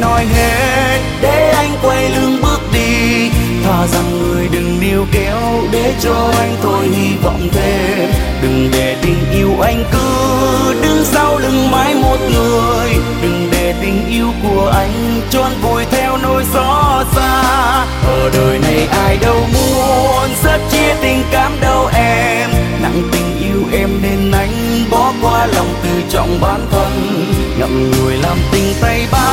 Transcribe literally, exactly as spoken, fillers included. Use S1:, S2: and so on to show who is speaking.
S1: nói hết để anh quay lưng bước đi. Thà rằng người đừng níu kéo để cho anh thôi hy vọng thêm. Đừng để tình yêu anh cứ đứng sau lưng mãi một người. Đừng để tình yêu của anh trôn vùi theo nỗi xót xa. Ở đời này ai đâu muốn rất chia tình cảm đâu em. Nặng tình yêu em nên anh bỏ qua lòng tự trọng bản thân. Ngậm ngùi làm tình tay ba